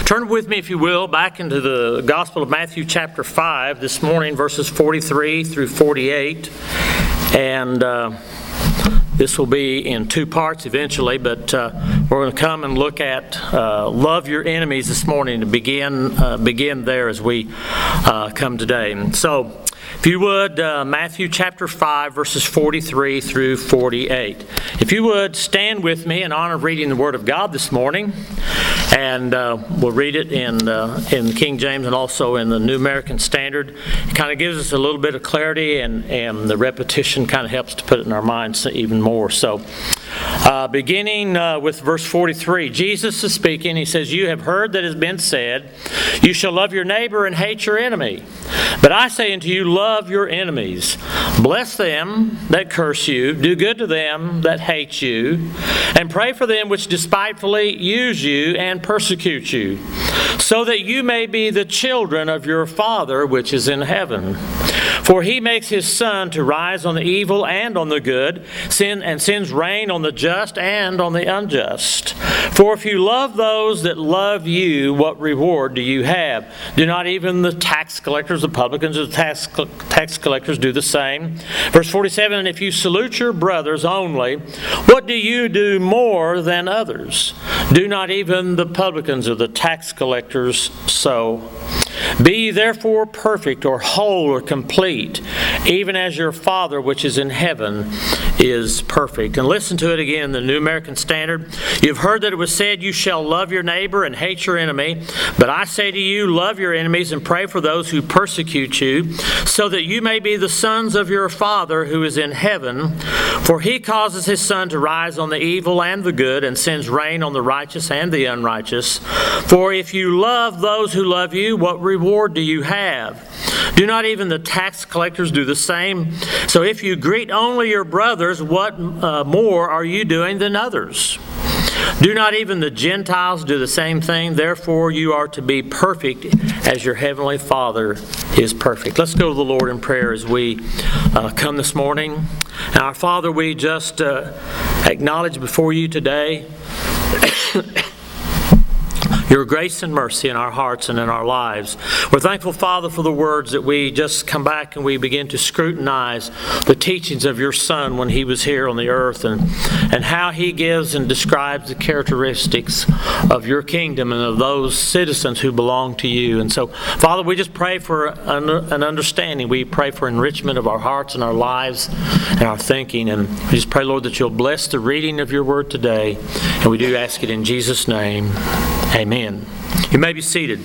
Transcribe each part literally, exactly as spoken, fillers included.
Turn with me, if you will, back into the Gospel of Matthew chapter five this morning, verses forty-three through forty-eight. And uh, this will be in two parts eventually, but uh, we're going to come and look at uh, love your enemies this morning to begin uh, begin there as we uh, come today. And so, if you would, uh, Matthew chapter five, verses forty-three through forty-eight. If you would, stand with me in honor of reading the Word of God this morning. And uh, we'll read it in uh, in King James and also in the New American Standard. It kind of gives us a little bit of clarity, and, and the repetition kind of helps to put it in our minds even more. So, uh, beginning uh, with verse forty-three, Jesus is speaking. He says, "You have heard that it has been said, you shall love your neighbor and hate your enemy. But I say unto you, love your enemies. Bless them that curse you. Do good to them that hate you. And pray for them which despitefully use you and persecute you, so that you may be the children of your Father which is in heaven. For he makes his sun to rise on the evil and on the good, sin and sends rain on the just and on the unjust. For if you love those that love you, what reward do you have? Do not even the tax collectors, the publicans, or the tax, tax collectors do the same?" Verse forty-seven, "And if you salute your brothers only, what do you do more than others? Do not even the publicans or the tax collectors so? Be ye therefore perfect, or whole, or complete, even as your Father which is in heaven is perfect." And listen to it again in the New American Standard. "You've heard that it was said, you shall love your neighbor and hate your enemy. But I say to you, love your enemies and pray for those who persecute you, so that you may be the sons of your Father who is in heaven. For he causes his sun to rise on the evil and the good, and sends rain on the righteous and the unrighteous. For if you love those who love you, what reward do you have? Do not even the tax collectors do the same? So if you greet only your brothers, what uh, more are you doing than others? Do not even the Gentiles do the same thing? Therefore you are to be perfect as your heavenly Father is perfect." Let's go to the Lord in prayer as we uh, come this morning. And our Father, we just uh, acknowledge before you today your grace and mercy in our hearts and in our lives. We're thankful, Father, for the words that we just come back and we begin to scrutinize the teachings of your Son when he was here on the earth, and, and how he gives and describes the characteristics of your kingdom and of those citizens who belong to you. And so, Father, we just pray for an, an understanding. We pray for enrichment of our hearts and our lives and our thinking. And we just pray, Lord, that you'll bless the reading of your word today. And we do ask it in Jesus' name. Amen. You may be seated.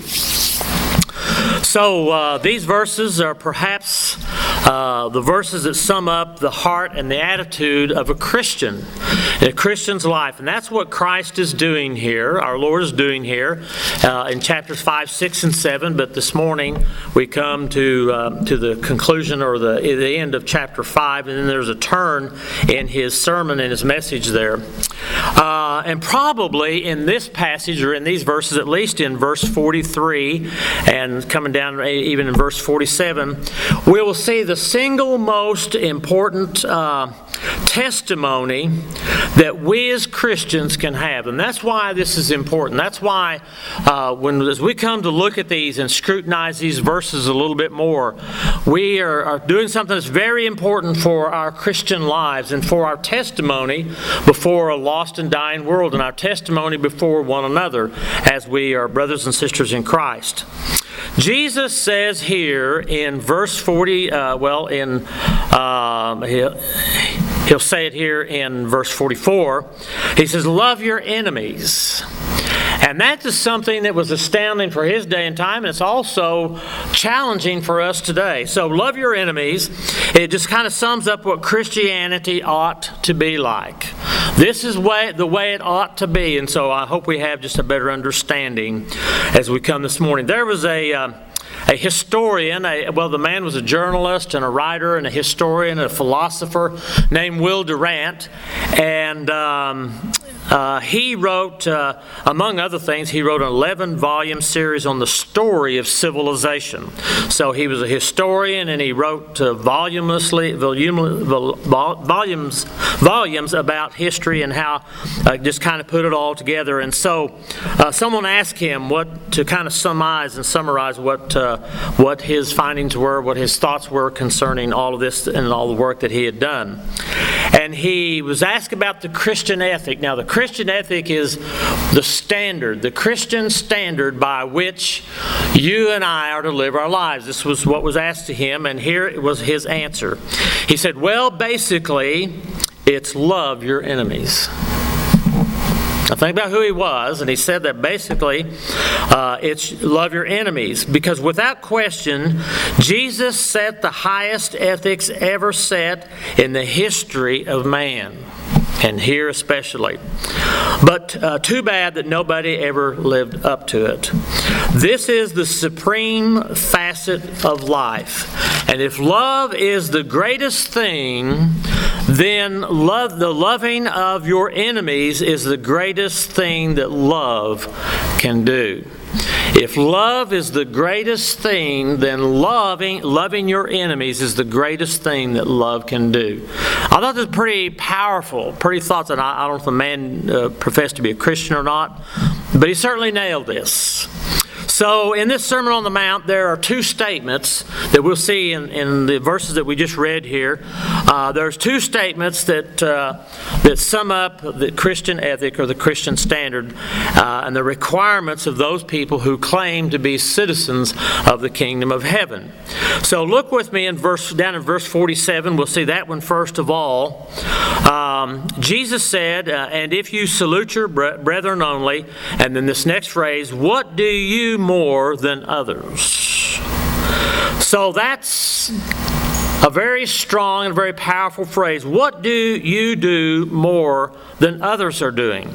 So uh, these verses are perhaps uh, the verses that sum up the heart and the attitude of a Christian in a Christian's life. And that's what Christ is doing here, our Lord is doing here uh, in chapters five, six, and seven. But this morning we come to uh, to the conclusion or the, the end of chapter five, and then there's a turn in his sermon and his message there. Uh, and probably in this passage, or in these verses, at least in verse forty-three and coming down even in verse forty-seven, we will see the single most important uh, testimony that we as Christians can have. And that's why this is important. That's why uh, when as we come to look at these and scrutinize these verses a little bit more, we are, are doing something that's very important for our Christian lives and for our testimony before a lost and dying world, and our testimony before one another as we are brothers and sisters in Christ. Jesus says here in verse forty, uh, well, in um, he'll, he'll say it here in verse forty-four. He says, "Love your enemies." And that is something that was astounding for his day and time, and it's also challenging for us today. So, love your enemies. It just kind of sums up what Christianity ought to be like. This is way, the way it ought to be, and so I hope we have just a better understanding as we come this morning. There was a... Uh, A historian, a, well, the man was a journalist and a writer and a historian and a philosopher named Will Durant. And um, uh, he wrote, uh, among other things, he wrote an eleven-volume series on the story of civilization. So he was a historian, and he wrote uh, voluminously, volum, vol, volumes, volumes about history and how uh, just kind of put it all together. And so uh, someone asked him what to kind of summarize and summarize what uh, what his findings were, what his thoughts were concerning all of this and all the work that he had done. And he was asked about the Christian ethic. Now, the Christian ethic is the standard, the Christian standard by which you and I are to live our lives. This was what was asked to him, and here was his answer. He said, well, basically, it's love your enemies. Now think about who he was, and he said that basically uh, it's love your enemies, because without question, Jesus set the highest ethics ever set in the history of man, and here especially. But uh, too bad that nobody ever lived up to it. This is the supreme facet of life. And if love is the greatest thing, then love, the loving of your enemies is the greatest thing that love can do. If love is the greatest thing, then loving loving your enemies is the greatest thing that love can do. I thought this was pretty powerful, pretty thoughts, and I, I don't know if the man uh, professed to be a Christian or not, but he certainly nailed this. So in this Sermon on the Mount, there are two statements that we'll see in, in the verses that we just read here. Uh, there's two statements that uh, that sum up the Christian ethic or the Christian standard uh, and the requirements of those people who claim to be citizens of the kingdom of heaven. So look with me in verse down in verse forty-seven. We'll see that one first of all. Um, Jesus said, uh, "And if you salute your brethren only," and then this next phrase, "what do you more than others?" So that's a very strong and very powerful phrase. What do you do more than others are doing?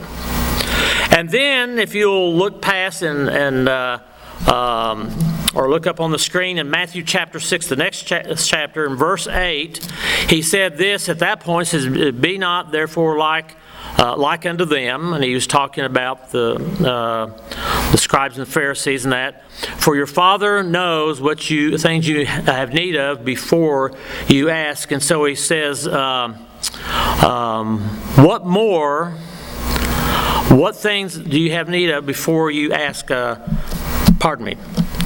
And then if you'll look past and, and uh, um, or look up on the screen in Matthew chapter six, the next cha- chapter, in verse eight, he said this at that point, says, "Be not therefore like Uh, like unto them," and he was talking about the uh, the scribes and the Pharisees and that. "For your Father knows what you things you have need of before you ask." And so he says, uh, um, "What more? What things do you have need of before you ask?" Uh, pardon me.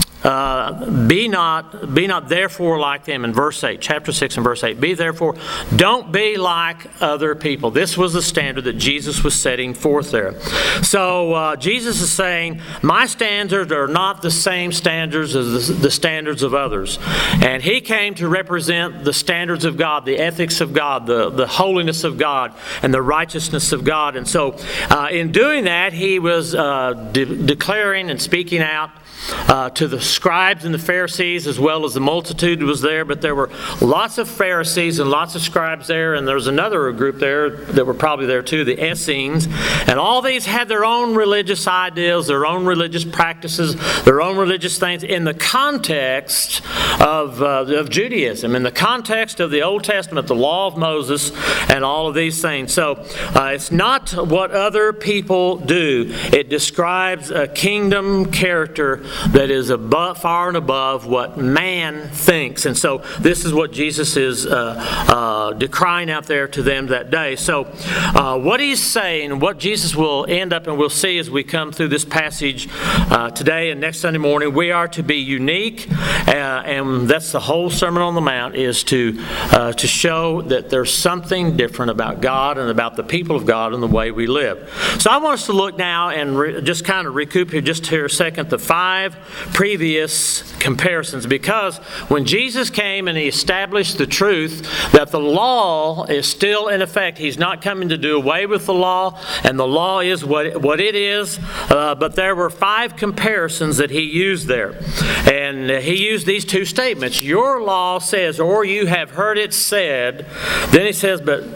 Uh, be not, be not therefore like them in verse eight, chapter six and verse eight. Be therefore, don't be like other people. This was the standard that Jesus was setting forth there. So uh, Jesus is saying, my standards are not the same standards as the, the standards of others. And he came to represent the standards of God, the ethics of God, the, the holiness of God, and the righteousness of God. And so uh, in doing that, he was uh, de- declaring and speaking out Uh, to the scribes and the Pharisees, as well as the multitude was there. But there were lots of Pharisees and lots of scribes there, and there was another group there that were probably there too, the Essenes. And all these had their own religious ideals, their own religious practices, their own religious things in the context of, uh, of Judaism, in the context of the Old Testament, the law of Moses, and all of these things. So uh, it's not what other people do. It describes a kingdom character that is above, far and above what man thinks. And so this is what Jesus is uh, uh, decrying out there to them that day. So uh, what he's saying, what Jesus will end up, and we'll see as we come through this passage uh, today and next Sunday morning, we are to be unique, uh, and that's the whole Sermon on the Mount, is to uh, to show that there's something different about God and about the people of God and the way we live. So I want us to look now and re- just kind of recoup here just here a second the five previous comparisons, because when Jesus came and he established the truth that the law is still in effect, he's not coming to do away with the law, and the law is what, what it is, uh, but there were five comparisons that he used there. And he used these two statements. Your law says, or you have heard it said. Then he says, but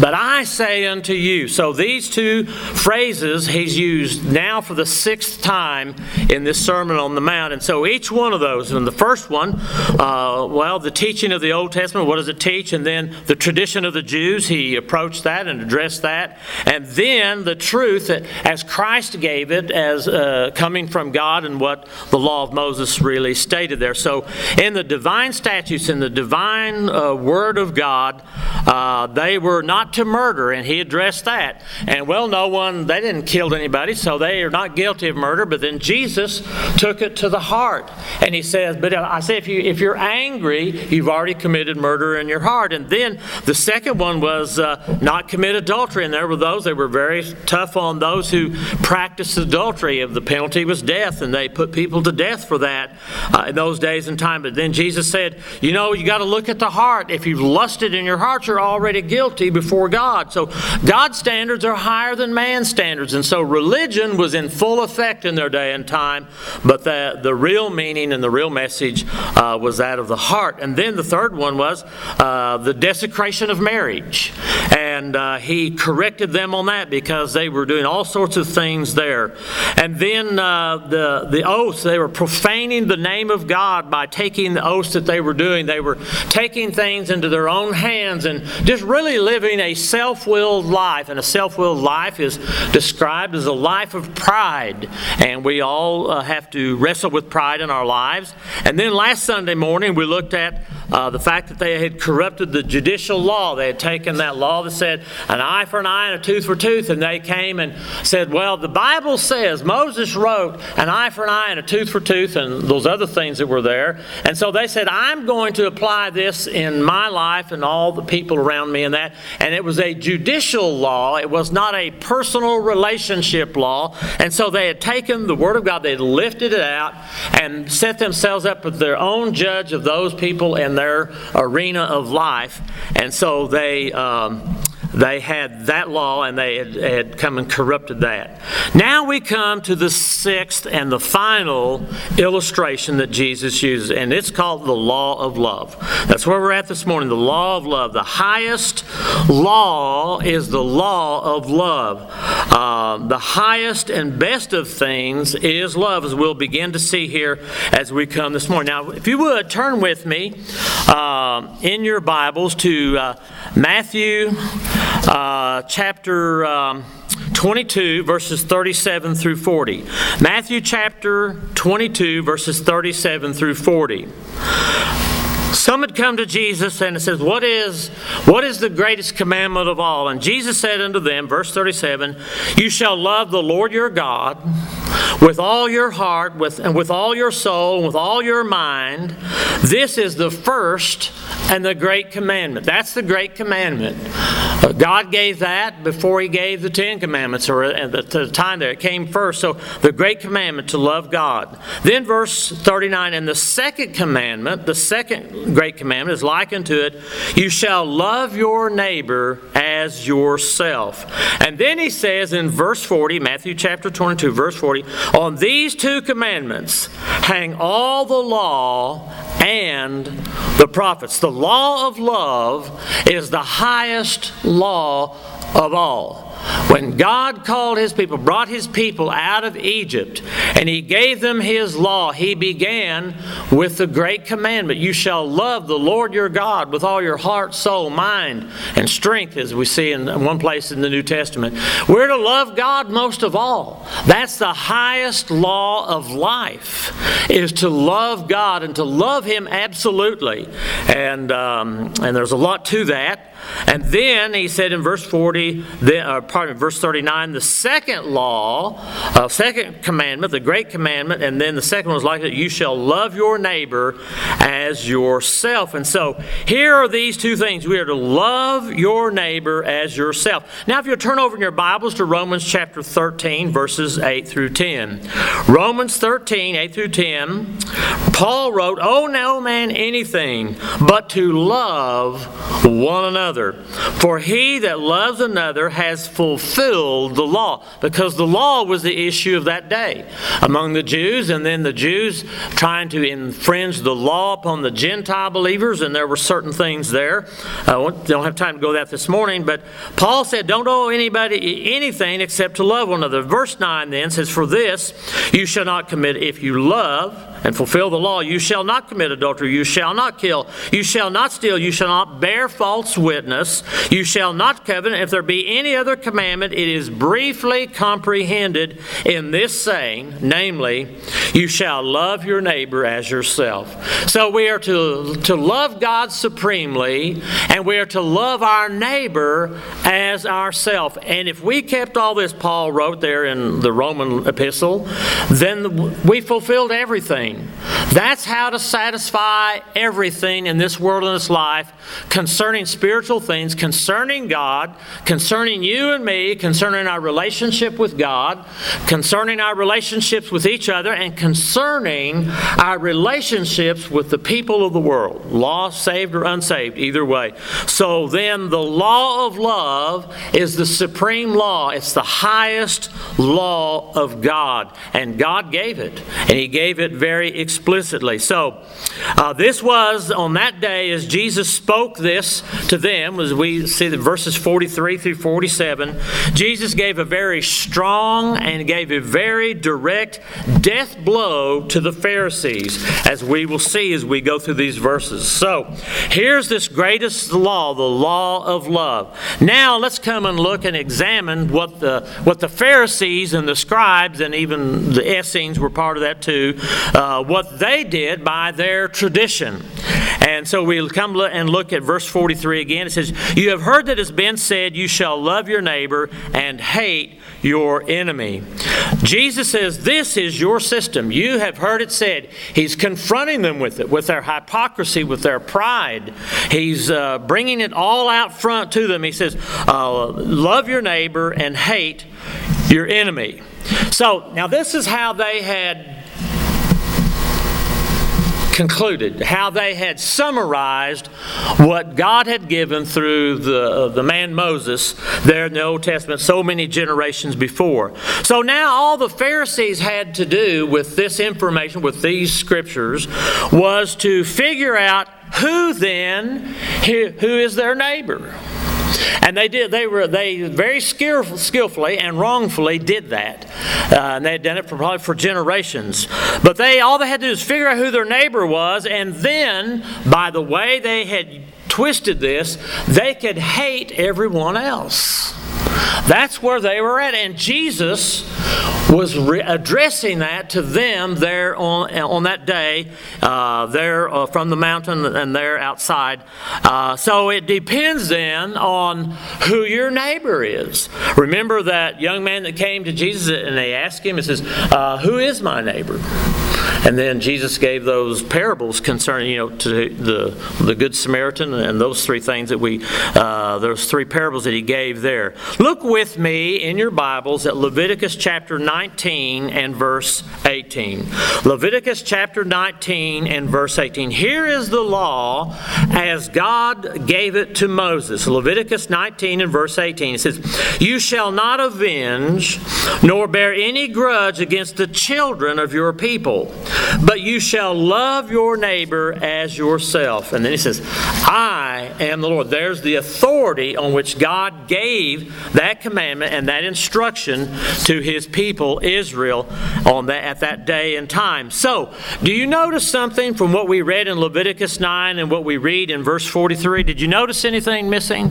But I say unto you. So these two phrases he's used now for the sixth time in this Sermon on the Mount. And so each one of those, and the first one, uh, well, the teaching of the Old Testament, what does it teach? And then the tradition of the Jews, he approached that and addressed that. And then the truth that as Christ gave it as uh, coming from God and what the law of Moses really stated there. So in the divine statutes, in the divine uh, word of God, uh, they were not to murder, and he addressed that. And well, no one, they didn't kill anybody, so they are not guilty of murder. But then Jesus took it to the heart, and he says, but I say, if, you, if you're angry, you've already committed murder in your heart. And then the second one was uh, not commit adultery, and there were those that were very tough on those who practiced adultery. If the penalty was death, and they put people to death for that uh, in those days and time. But then Jesus said, you know, you got to look at the heart. If you've lusted in your heart, you're already guilty before God. So God's standards are higher than man's standards. And so religion was in full effect in their day and time, but the, the real meaning and the real message uh, was that of the heart. And then the third one was uh, the desecration of marriage. And uh, he corrected them on that because they were doing all sorts of things there. And then uh, the, the oaths, they were profaning the name of God by taking the oaths that they were doing. They were taking things into their own hands and just really living a self-willed life. And a self-willed life is described as a life of pride. And we all uh, have to wrestle with pride in our lives. And then last Sunday morning we looked at uh, the fact that they had corrupted the judicial law. They had taken that law that said an eye for an eye and a tooth for tooth. And they came and said, well, the Bible says, Moses wrote an eye for an eye and a tooth for tooth and those other things that were there. And so they said, I'm going to apply this in my life and all the people around me and that. And it was a judicial law. It was not a personal relationship law. And so they had taken the Word of God, they had lifted it out and set themselves up as their own judge of those people in their arena of life. And so they... Um, They had that law and they had, had come and corrupted that. Now we come to the sixth and the final illustration that Jesus uses, and it's called the law of love. That's where we're at this morning, the law of love. The highest law is the law of love. Uh, the highest and best of things is love, as we'll begin to see here as we come this morning. Now, if you would, turn with me uh, in your Bibles to uh, Matthew Uh, chapter um, twenty-two, verses thirty-seven through forty. Matthew chapter twenty-two, verses thirty-seven through forty. Some had come to Jesus and it says, what is, what is the greatest commandment of all? And Jesus said unto them, verse thirty-seven, you shall love the Lord your God with all your heart, with, and with all your soul, and with all your mind. This is the first and the great commandment. That's the great commandment. Uh, God gave that before He gave the Ten Commandments, or at the, the time there, it came first. So the great commandment to love God. Then verse thirty-nine, and the second commandment, the second great commandment is likened to it, you shall love your neighbor as yourself. And then he says in verse forty, Matthew chapter twenty-two, verse forty, on these two commandments hang all the law and the prophets. The law of love is the highest law of all. When God called His people, brought His people out of Egypt, and He gave them His law, He began with the great commandment. You shall love the Lord your God with all your heart, soul, mind, and strength, as we see in one place in the New Testament. We're to love God most of all. That's the highest law of life, is to love God and to love Him absolutely. And, um, and there's a lot to that. And then he said in verse forty, the, uh, pardon, verse thirty-nine, the second law, uh, second commandment, the great commandment, and then the second one was like that, you shall love your neighbor as yourself. And so here are these two things. We are to love your neighbor as yourself. Now if you'll turn over in your Bibles to Romans chapter thirteen, verses eight through ten. Romans thirteen, eight through ten, Paul wrote, owe no man anything but to love one another. For he that loves another has fulfilled fulfilled the law, because the law was the issue of that day among the Jews, and then the Jews trying to infringe the law upon the Gentile believers, and there were certain things there. I don't have time to go to that this morning, but Paul said, don't owe anybody anything except to love one another. Verse nine then says, for this you shall not commit. If you love and fulfill the law, you shall not commit adultery, you shall not kill, you shall not steal, you shall not bear false witness, you shall not covet. If there be any other commandment, it is briefly comprehended in this saying, namely, you shall love your neighbor as yourself. So we are to, to love God supremely, and we are to love our neighbor as ourself. And if we kept all this Paul wrote there in the Roman epistle, then we fulfilled everything. That's how to satisfy everything in this world and this life concerning spiritual things, concerning God, concerning you and me, concerning our relationship with God, concerning our relationships with each other, and concerning our relationships with the people of the world, lost, saved, or unsaved, either way. So then the law of love is the supreme law. It's the highest law of God. And God gave it. And He gave it very explicitly. So uh, this was on that day as Jesus spoke this to them, as we see the verses forty-three through forty-seven, Jesus gave a very strong and gave a very direct death blow to the Pharisees, as we will see as we go through these verses. So here's this greatest law, the law of love. Now let's come and look and examine what the what the Pharisees and the scribes and even the Essenes were part of that too, uh, what they did by their tradition. And so we'll come and look at verse forty-three again. It says, you have heard that it's been said, you shall love your neighbor and hate your enemy. Jesus says, this is your system. You have heard it said. He's confronting them with it, with their hypocrisy, with their pride. He's uh, bringing it all out front to them. He says, uh, love your neighbor and hate your enemy. So now this is how they had concluded, how they had summarized what God had given through the, uh, the man Moses there in the Old Testament so many generations before. So now all the Pharisees had to do with this information, with these scriptures, was to figure out who then, who, who is their neighbor. And they did. They were. They very skillful, skillfully and wrongfully did that, uh, and they had done it for probably for generations. But they all they had to do is figure out who their neighbor was, and then by the way they had twisted this, they could hate everyone else. That's where they were at, and Jesus was re- addressing that to them there on on that day, uh, there uh, from the mountain and there outside. Uh, so it depends then on who your neighbor is. Remember that young man that came to Jesus and they asked him, it says, uh, "Who is my neighbor?" And then Jesus gave those parables concerning, you know, to the the Good Samaritan and those three things that we, uh, those three parables that He gave there. Look with me in your Bibles at Leviticus chapter nineteen and verse eighteen. Leviticus chapter nineteen and verse eighteen. Here is the law as God gave it to Moses. Leviticus nineteen and verse eighteen. It says, "You shall not avenge nor bear any grudge against the children of your people, but you shall love your neighbor as yourself." And then He says, "I am the Lord." There's the authority on which God gave that commandment and that instruction to His people Israel on that at that day and time. So, do you notice something from what we read in Leviticus nine and what we read in verse forty-three? Did you notice anything missing?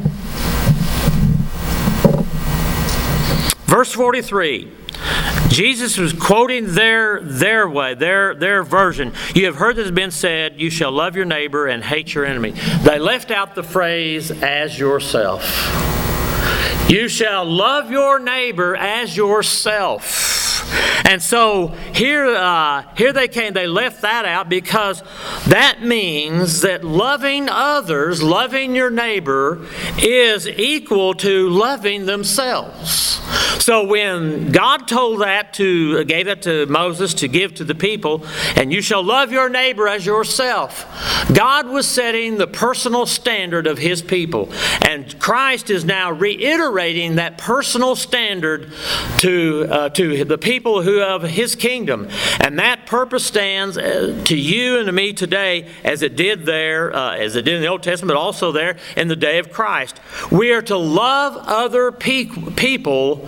Verse forty-three. Jesus was quoting their their way, their their version. "You have heard that it has been said, you shall love your neighbor and hate your enemy." They left out the phrase, "as yourself." You shall love your neighbor as yourself. And so here, uh, here they came, they left that out because that means that loving others, loving your neighbor, is equal to loving themselves. So when God told that to, gave it to Moses to give to the people, and you shall love your neighbor as yourself, God was setting the personal standard of His people. And Christ is now reiterating that personal standard to, uh, to the people who of His kingdom. And that purpose stands uh, to you and to me today as it did there, uh, as it did in the Old Testament, but also there in the day of Christ. We are to love other pe- people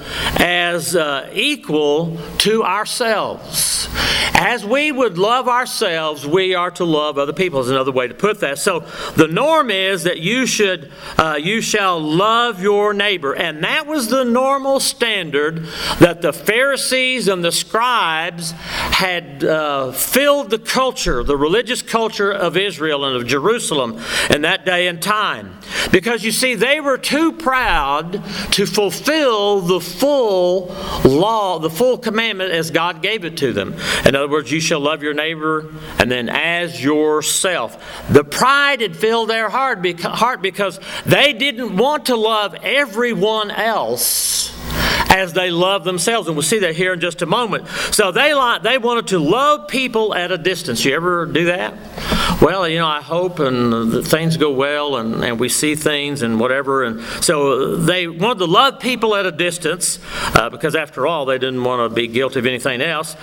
as uh, equal to ourselves. As we would love ourselves, we are to love other people, is another way to put that. So the norm is that you should, uh, you shall love your neighbor. And that was the normal standard that the Pharisees and the scribes had uh, filled the culture, the religious culture of Israel and of Jerusalem in that day and time. Because you see, they were too proud to fulfill the full law, the full commandment as God gave it to them. In other words, you shall love your neighbor and then as yourself. The pride had filled their heart because they didn't want to love everyone else as they love themselves. And we'll see that here in just a moment. So they they wanted to love people at a distance. You ever do that? Well, you know, I hope and that things go well and, and we see things and whatever. And so they wanted to love people at a distance uh, because after all, they didn't want to be guilty of anything else.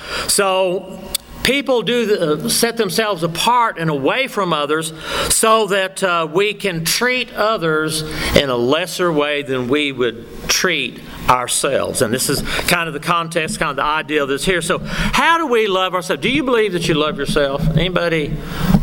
So people do the, uh, set themselves apart and away from others so that uh, we can treat others in a lesser way than we would treat ourselves. And this is kind of the context, kind of the idea of this here. So how do we love ourselves? Do you believe that you love yourself? Anybody?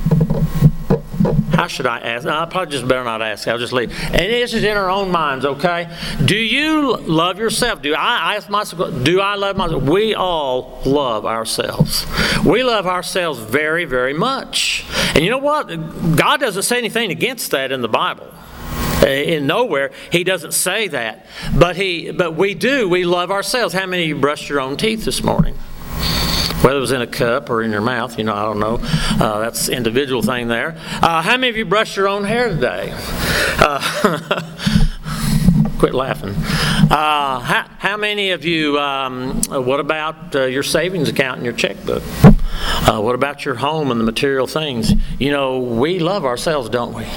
How should I ask? No, I probably just better not ask. I'll just leave. And this is in our own minds, okay? Do you love yourself? Do I, I ask myself, do I love myself? We all love ourselves. We love ourselves very, very much. And you know what? God doesn't say anything against that in the Bible. In nowhere, He doesn't say that. But he, but we do. We love ourselves. How many of you brushed your own teeth this morning? Whether it was in a cup or in your mouth, you know, I don't know. Uh, that's an individual thing there. Uh, how many of you brushed your own hair today? Uh, quit laughing. Uh, how, how many of you, um, what about uh, your savings account and your checkbook? Uh, what about your home and the material things? You know, we love ourselves, don't we?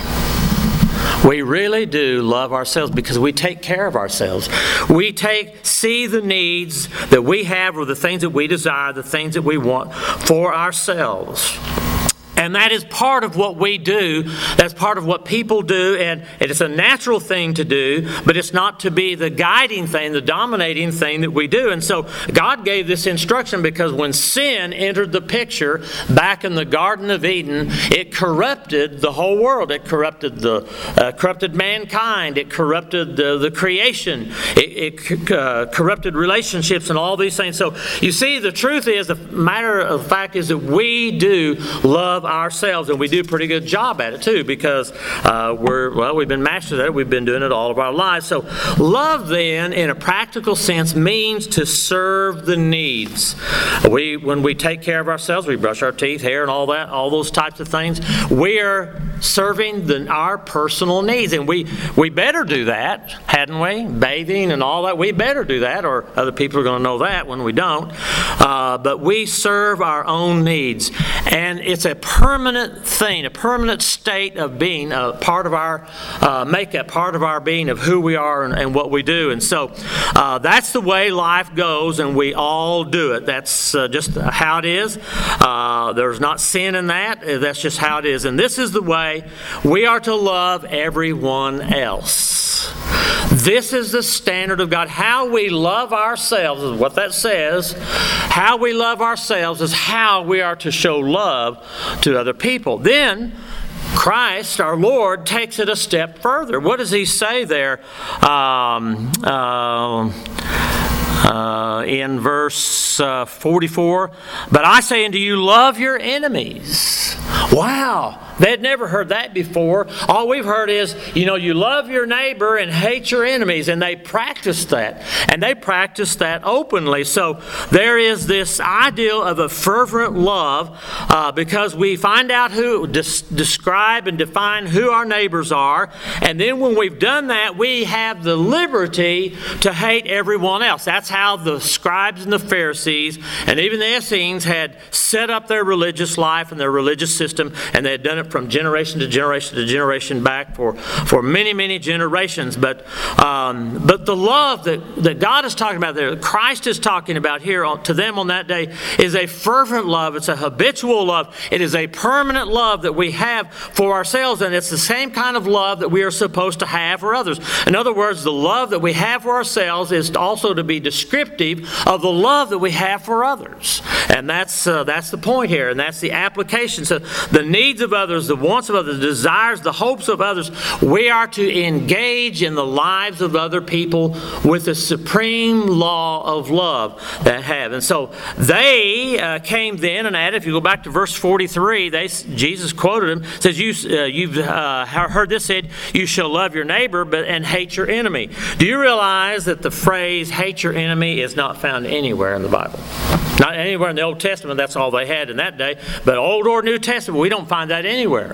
We really do love ourselves because we take care of ourselves. We take, see the needs that we have or the things that we desire, the things that we want for ourselves. And that is part of what we do. That's part of what people do. And it's a natural thing to do, but it's not to be the guiding thing, the dominating thing that we do. And so God gave this instruction because when sin entered the picture back in the Garden of Eden, it corrupted the whole world. It corrupted the uh, corrupted mankind. It corrupted the, the creation. It, it uh, corrupted relationships and all these things. So you see, the truth is, the matter of fact is that we do love ourselves, and we do a pretty good job at it too, because uh, we're well, we've been masters at it. We've been doing it all of our lives. So, love then, in a practical sense, means to serve the needs. We, when we take care of ourselves, we brush our teeth, hair, and all that, all those types of things. We are serving the, our personal needs, and we we better do that, hadn't we? Bathing and all that. We better do that, or other people are going to know that when we don't. Uh, but we serve our own needs, and it's a permanent thing, a permanent state of being, a part of our uh, makeup, part of our being, of who we are and, and what we do. And so uh, that's the way life goes, and we all do it. That's uh, just how it is. Uh, there's not sin in that. That's just how it is. And this is the way we are to love everyone else. This is the standard of God. How we love ourselves is what that says. How we love ourselves is how we are to show love to other people. Then Christ, our Lord, takes it a step further. What does He say there? Um, uh, Uh, in verse uh, forty-four, but I say unto you, love your enemies. Wow, they had never heard that before. All we've heard is, you know, you love your neighbor and hate your enemies, and they practiced that. And they practiced that openly. So there is this ideal of a fervent love uh, because we find out who, des- describe and define who our neighbors are, and then when we've done that, we have the liberty to hate everyone else. That's how the scribes and the Pharisees and even the Essenes had set up their religious life and their religious system, and they had done it from generation to generation to generation back for, for many, many generations. But um, but the love that, that God is talking about there, Christ is talking about here on, to them on that day, is a fervent love. It's a habitual love. It is a permanent love that we have for ourselves, and it's the same kind of love that we are supposed to have for others. In other words, the love that we have for ourselves is also to be descriptive of the love that we have for others. And that's uh, that's the point here, and that's the application. So the needs of others, the wants of others, the desires, the hopes of others, we are to engage in the lives of other people with the supreme law of love that have. And so they uh, came then and added, if you go back to verse forty-three, they, Jesus quoted him, says, you, uh, you've uh, heard this said, you shall love your neighbor but and hate your enemy. Do you realize that the phrase hate your enemy is not found anywhere in the Bible? Not anywhere in the Old Testament. That's all they had in that day. But Old or New Testament, we don't find that anywhere.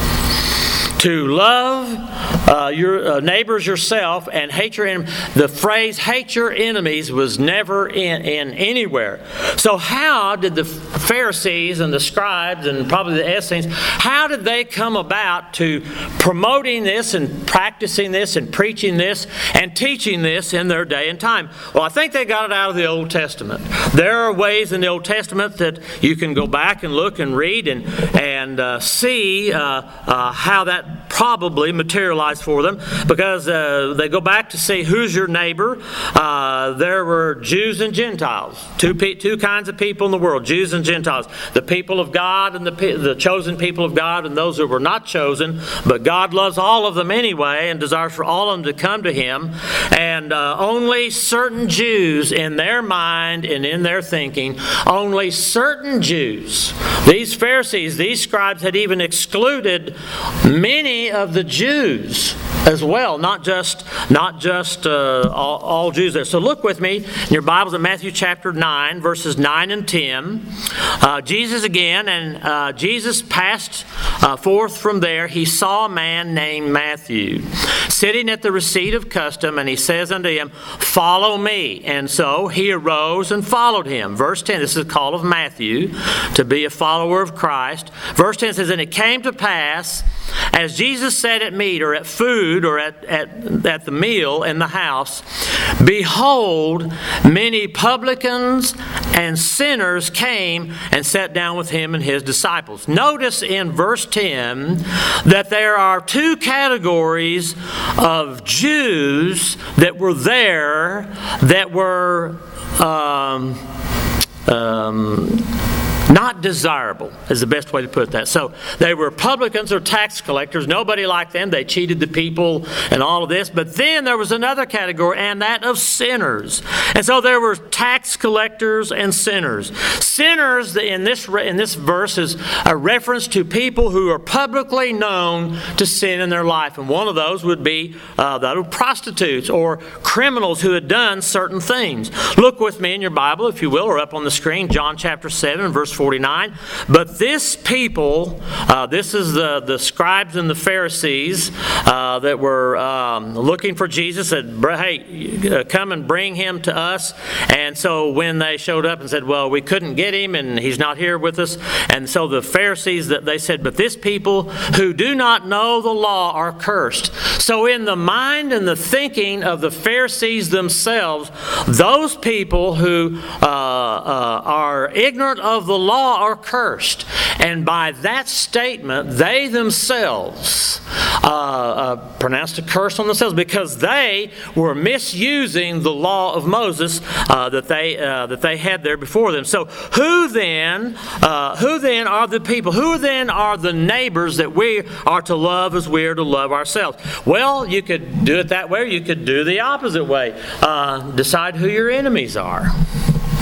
To love uh, your uh, neighbors yourself and hate your enemies. The phrase hate your enemies was never in, in anywhere. So how did the Pharisees and the scribes and probably the Essenes, how did they come about to promoting this and practicing this and preaching this and teaching this in their day and time? Well, I think they got it out of the Old Testament. There are ways in the Old Testament that you can go back and look and read and, and uh, see uh, uh, how that probably materialized for them, because uh, they go back to see who's your neighbor. Uh, there were Jews and Gentiles, two pe- two kinds of people in the world, Jews and Gentiles, the people of God and the pe- the chosen people of God and those who were not chosen, but God loves all of them anyway and desires for all of them to come to Him. And uh, only certain Jews in their mind and in their thinking, only certain Jews, these Pharisees, these scribes had even excluded many of the Jews as well, not just not just uh, all, all Jews there. So look with me in your Bibles at Matthew chapter nine, verses nine and ten. Uh, Jesus again, and uh, Jesus passed uh, forth from there. He saw a man named Matthew sitting at the receipt of custom, and he says unto him, follow me. And so he arose and followed him. Verse ten, this is a call of Matthew to be a follower of Christ. Verse ten says, and it came to pass, as Jesus sat at meat or at food or at, at, at the meal in the house, behold, many publicans and sinners came and sat down with him and his disciples. Notice in verse ten that there are two categories of Jews that were there that were um, um, not desirable, is the best way to put that. So they were publicans or tax collectors. Nobody liked them. They cheated the people and all of this. But then there was another category, and that of sinners. And so there were tax collectors and sinners. Sinners in this in this verse is a reference to people who are publicly known to sin in their life. And one of those would be uh, that of prostitutes or criminals who had done certain things. Look with me in your Bible, if you will, or up on the screen, John chapter seven, verse forty-nine. But this people, uh, this is the, the scribes and the Pharisees uh, that were um, looking for Jesus, said, hey, uh, come and bring him to us. And so when they showed up and said, well, we couldn't get him and he's not here with us. And so the Pharisees, that they said, but this people who do not know the law are cursed. So in the mind and the thinking of the Pharisees themselves, those people who uh, uh, are ignorant of the law are cursed. And by that statement, they themselves uh, uh, pronounced a curse on themselves because they were misusing the law of Moses uh, that they uh, that they had there before them. So who then uh, who then are the people? Who then are the neighbors that we are to love as we are to love ourselves? Well, you could do it that way, or you could do the opposite way. Uh, decide who your enemies are.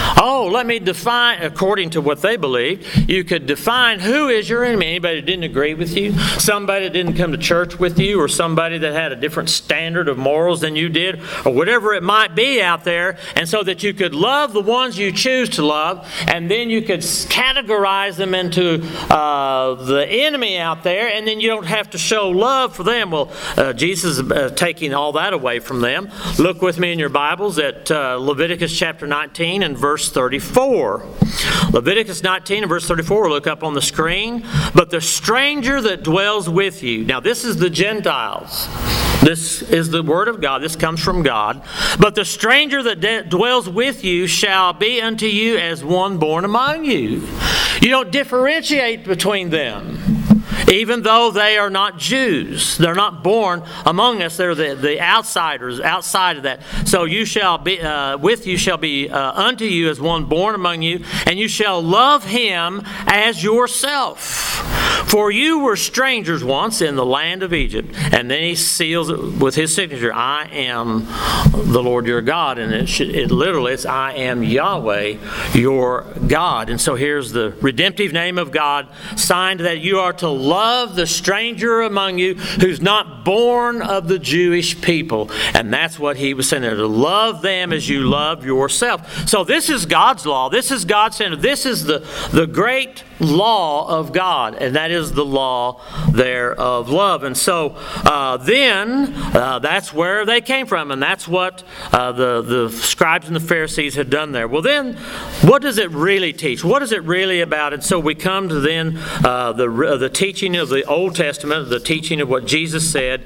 Oh, let me define, according to what they believed, you could define who is your enemy. Anybody that didn't agree with you, somebody that didn't come to church with you, or somebody that had a different standard of morals than you did, or whatever it might be out there, and so that you could love the ones you choose to love, and then you could categorize them into uh, the enemy out there, and then you don't have to show love for them. Well, uh, Jesus is uh, taking all that away from them. Look with me in your Bibles at uh, Leviticus chapter nineteen and verse thirty-four. Leviticus nineteen and verse thirty-four, look up on the screen. But the stranger that dwells with you. Now this is the Gentiles. This is the word of God. This comes from God. But the stranger that de- dwells with you shall be unto you as one born among you. You don't differentiate between them. Even though they are not Jews, they're not born among us. They're the, the outsiders outside of that. So you shall be uh, with you shall be uh, unto you as one born among you, and you shall love him as yourself. For you were strangers once in the land of Egypt. And then he seals it with his signature, I am the Lord your God. And it, should, it literally is, I am Yahweh your God. And so here's the redemptive name of God, signed that you are to love the stranger among you who's not born of the Jewish people. And that's what he was saying there, to love them as you love yourself. So this is God's law. This is God's standard. This is the, the great law of God, and that is the law there of love. And so uh, then uh, that's where they came from, and that's what uh, the, the scribes and the Pharisees had done there. Well then, what does it really teach? What is it really about? And so we come to then uh, the, the teaching of the Old Testament, the teaching of what Jesus said.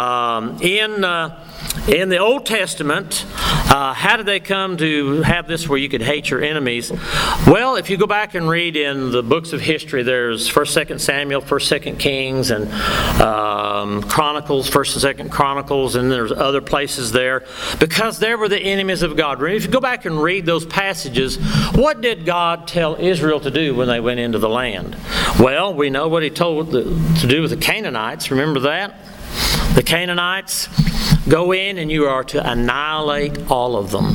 Um, in uh, In the Old Testament, uh, how did they come to have this where you could hate your enemies? Well, if you go back and read in the books of history, there's First, Second Samuel, First, Second Kings, and um, Chronicles, First and Second Chronicles, and there's other places there, because they were the enemies of God. If you go back and read those passages, what did God tell Israel to do when they went into the land? Well, we know what he told the, to do with the Canaanites. Remember that? The Canaanites, go in and you are to annihilate all of them.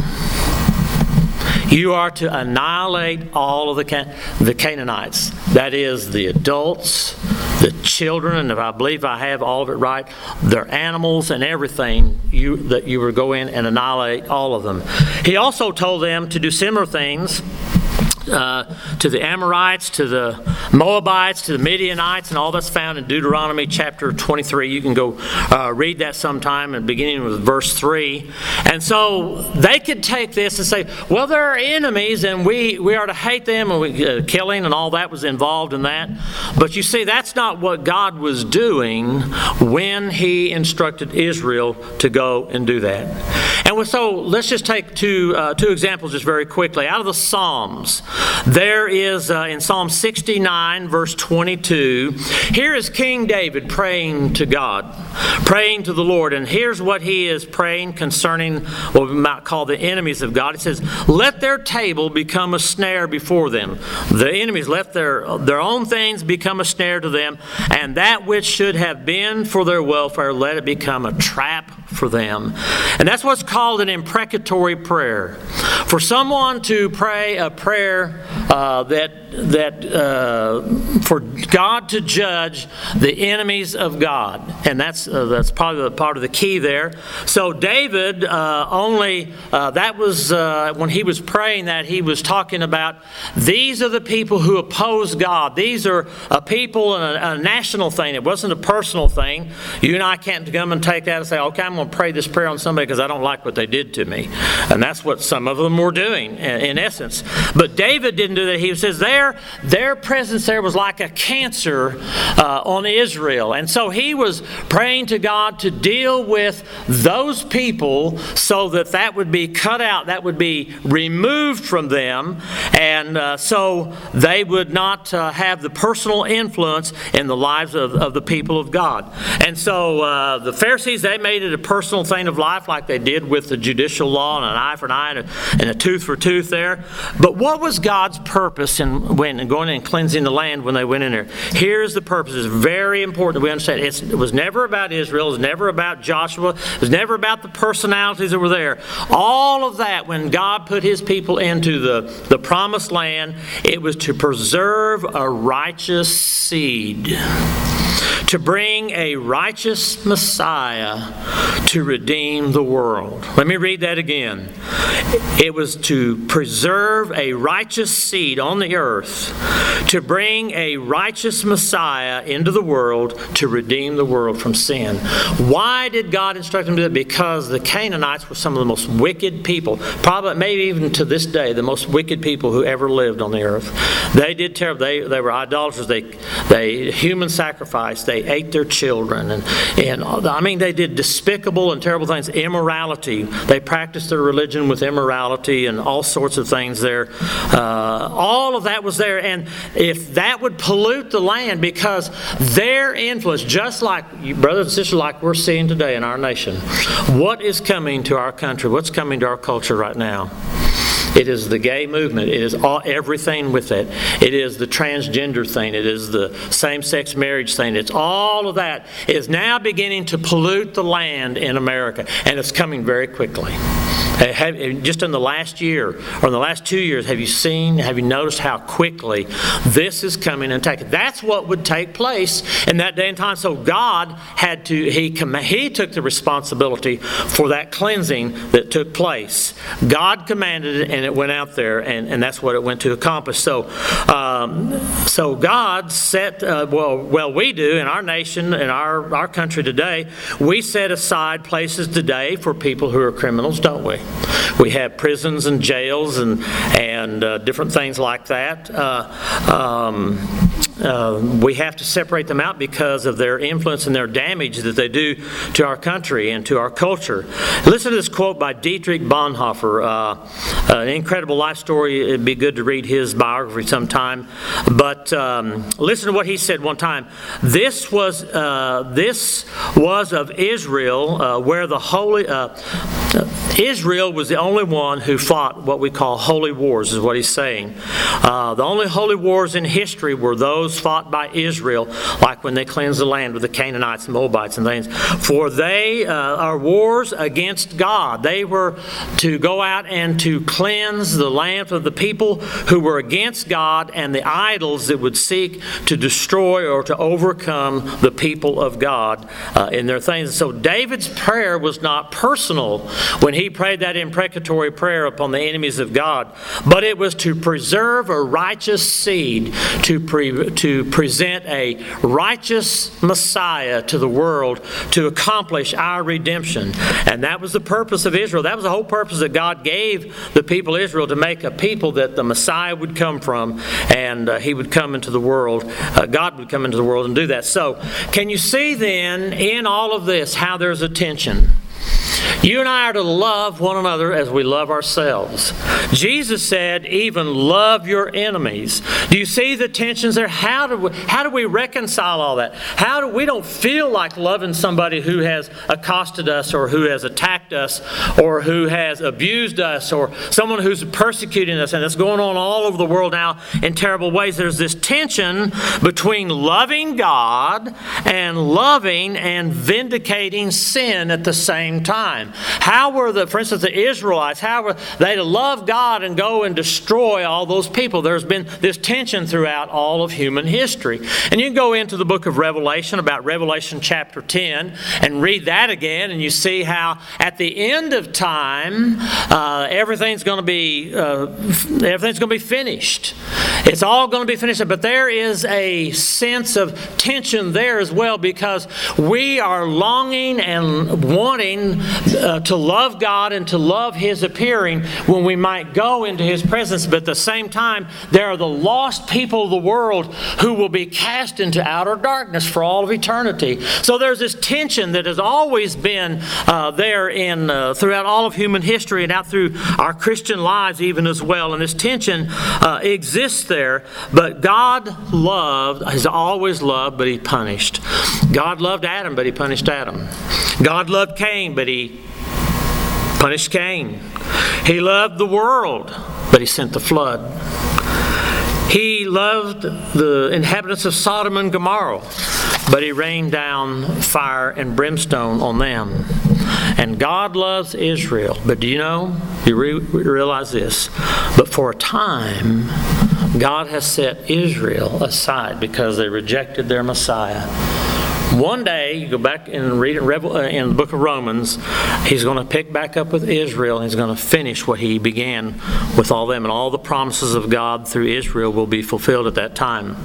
You are to annihilate all of the Can- the Canaanites. That is, the adults, the children, and if I believe I have all of it right, their animals and everything, you, that you were to go in and annihilate all of them. He also told them to do similar things Uh, to the Amorites, to the Moabites, to the Midianites, and all that's found in Deuteronomy chapter twenty-three. You can go uh, read that sometime, and beginning with verse three. And so they could take this and say, well, they're our enemies, and we, we are to hate them, and we, uh, killing and all that was involved in that. But you see, that's not what God was doing when he instructed Israel to go and do that. And so let's just take two, uh, two examples just very quickly. Out of the Psalms, there is uh, in Psalm sixty-nine, verse twenty-two, here is King David praying to God, praying to the Lord. And here's what he is praying concerning what we might call the enemies of God. It says, let their table become a snare before them. The enemies, let their, their own things become a snare to them, and that which should have been for their welfare, let it become a trap for them. And that's what's called an imprecatory prayer. For someone to pray a prayer uh, that that uh, for God to judge the enemies of God, and that's uh, that's probably the, part of the key there. So David uh, only uh, that was uh, when he was praying that he was talking about these are the people who oppose God. These are a people and a, a national thing. It wasn't a personal thing. You and I can't come and take that and say, okay, I'm going to pray this prayer on somebody because I don't like what they did to me, and that's what some of them were doing in, in essence. But David didn't do that. He says their their presence there was like a cancer uh, on Israel. And so he was praying to God to deal with those people so that that would be cut out, that would be removed from them, and uh, so they would not uh, have the personal influence in the lives of, of the people of God. And so uh, the Pharisees, they made it a personal thing of life like they did with the judicial law and an eye for an eye and a, and a tooth for tooth there. But what was God's purpose in when going in and cleansing the land when they went in there? Here's the purpose. It's very important that we understand. It's, it was never about Israel. It was never about Joshua. It was never about the personalities that were there. All of that, when God put His people into the, the promised land, it was to preserve a righteous seed, to bring a righteous Messiah to redeem the world. Let me read that again. It was to preserve a righteous seed on the earth, to bring a righteous Messiah into the world to redeem the world from sin. Why did God instruct them to do that? Because the Canaanites were some of the most wicked people, probably maybe even to this day, the most wicked people who ever lived on the earth. They did terrible. They, they were idolaters. They, they human sacrifice. They ate their children. And, and I mean, they did despicable and terrible things. Immorality. They practiced their religion with immorality and all sorts of things there. Uh, all of that was there. And if that would pollute the land, because their influence, just like you brothers and sisters, like we're seeing today in our nation, what is coming to our country? What's coming to our culture right now? It is the gay movement. It is all, everything with it. It is the transgender thing. It is the same-sex marriage thing. It's all of that is now beginning to pollute the land in America, and it's coming very quickly. Have, just in the last year or in the last two years, have you seen, have you noticed how quickly this is coming and taking? That's what would take place in that day and time. So God had to, He He took the responsibility for that cleansing that took place. God commanded it, and it went out there, and, and that's what it went to accomplish. So, um, so God set, uh, well, well, we do in our nation, in our, our country today, we set aside places today for people who are criminals, don't we? We have prisons and jails and and uh, different things like that. Uh, um, uh, we have to separate them out because of their influence and their damage that they do to our country and to our culture. Listen to this quote by Dietrich Bonhoeffer, uh, an incredible life story. It'd be good to read his biography sometime. But um, listen to what he said one time. This was uh, this was of Israel, uh, where the holy uh, Israel was the only one who fought what we call holy wars, is what he's saying. Uh, the only holy wars in history were those fought by Israel, like when they cleansed the land with the Canaanites and Moabites and things. For they uh, are wars against God. They were to go out and to cleanse the land of the people who were against God and the idols that would seek to destroy or to overcome the people of God uh, in their things. So David's prayer was not personal when he prayed that imprecatory prayer upon the enemies of God, but it was to preserve a righteous seed, to pre, to present a righteous Messiah to the world to accomplish our redemption. And that was the purpose of Israel. That was the whole purpose that God gave the people of Israel, to make a people that the Messiah would come from, and uh, He would come into the world. Uh, God would come into the world and do that. So, can you see then in all of this how there's a tension? You and I are to love one another as we love ourselves. Jesus said, even love your enemies. Do you see the tensions there? How do we, how do we reconcile all that? How do we don't feel like loving somebody who has accosted us or who has attacked us or who has abused us or someone who's persecuting us, and it's going on all over the world now in terrible ways. There's this tension between loving God and loving and vindicating sin at the same time. How were the, for instance, the Israelites, how were they to love God and go and destroy all those people? There's been this tension throughout all of human history. And you can go into the book of Revelation, about Revelation chapter ten, and read that again, and you see how at the end of time, uh, everything's going to be uh, everything's going to be finished. It's all going to be finished. But there is a sense of tension there as well, because we are longing and wanting Uh, to love God and to love His appearing when we might go into His presence. But at the same time, there are the lost people of the world who will be cast into outer darkness for all of eternity. So there's this tension that has always been uh, there in uh, throughout all of human history and out through our Christian lives even as well. And this tension uh, exists there, but God loved, has always loved, but he punished. God loved Adam, but he punished Adam. God loved Cain, but he punished Cain. He loved the world, but he sent the flood. He loved the inhabitants of Sodom and Gomorrah, but he rained down fire and brimstone on them. And God loves Israel. But do you know, you re- realize this, but for a time, God has set Israel aside because they rejected their Messiah. One day, you go back and read it in the book of Romans, he's going to pick back up with Israel, and he's going to finish what he began with all them. And all the promises of God through Israel will be fulfilled at that time.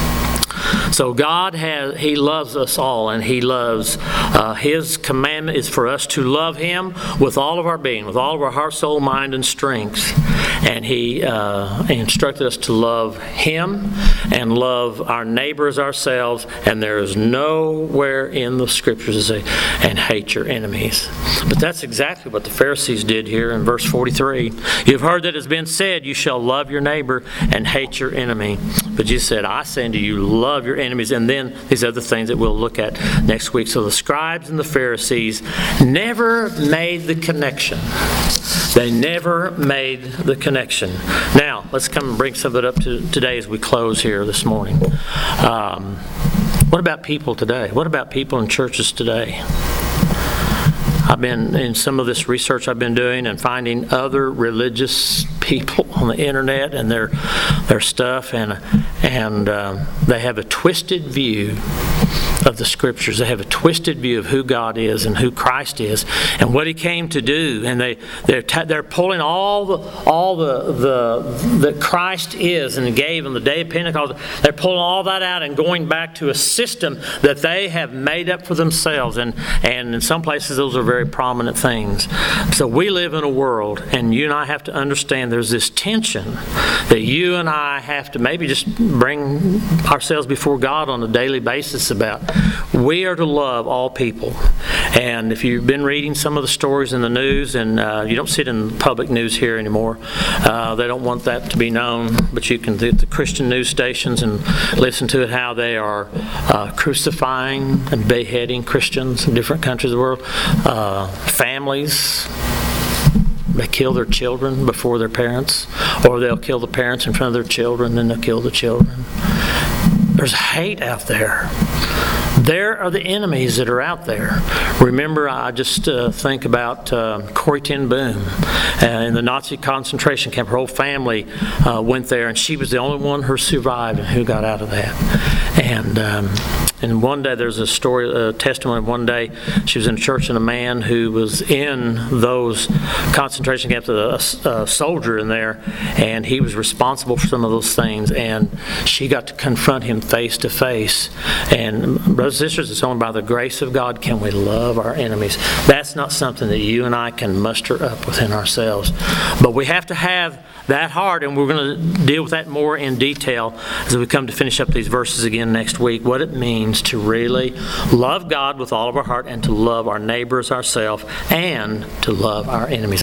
So God has, He loves us all, and He loves, uh, His commandment is for us to love Him with all of our being, with all of our heart, soul, mind, and strength. And He uh, instructed us to love Him and love our neighbors ourselves. And there is nowhere in the Scriptures to say, and hate your enemies. But that's exactly what the Pharisees did here in verse forty-three. You've heard that it's been said, you shall love your neighbor and hate your enemy. But Jesus said, I say unto you, love your enemies. And then these other things that we'll look at next week. So the scribes and the Pharisees never made the connection. They never made the connection. Now, let's come and bring some of it up to today as we close here this morning. Um, what about people today? What about people in churches today? I've been in some of this research I've been doing and finding other religious people on the internet and their their stuff, and and um, they have a twisted view of the Scriptures. They have a twisted view of who God is and who Christ is and what He came to do. And they they're t- they're pulling all the all the the that Christ is and gave on the day of Pentecost. They're pulling all that out and going back to a system that they have made up for themselves. And and in some places those are very prominent things. So we live in a world, and you and I have to understand there's this tension that you and I have to maybe just bring ourselves before God on a daily basis about. We are to love all people. And if you've been reading some of the stories in the news, and uh, you don't see it in public news here anymore, uh, they don't want that to be known, but you can do the Christian news stations and listen to it, how they are uh, crucifying and beheading Christians in different countries of the world. Uh, families, they kill their children before their parents, or they'll kill the parents in front of their children, then they'll kill the children. There's hate out there. There are the enemies that are out there. Remember, I just uh, think about uh, Corrie ten Boom uh, in the Nazi concentration camp. Her whole family uh, went there, and she was the only one who survived and who got out of that. And um, and one day there's a story, a testimony. One day she was in a church, and a man who was in those concentration camps, a, a soldier in there, and he was responsible for some of those things. And she got to confront him face to face. And brothers and sisters, it's only by the grace of God can we love our enemies. That's not something that you and I can muster up within ourselves. But we have to have that heart, and we're going to deal with that more in detail as we come to finish up these verses again next week, what it means to really love God with all of our heart and to love our neighbors, ourselves, and to love our enemies.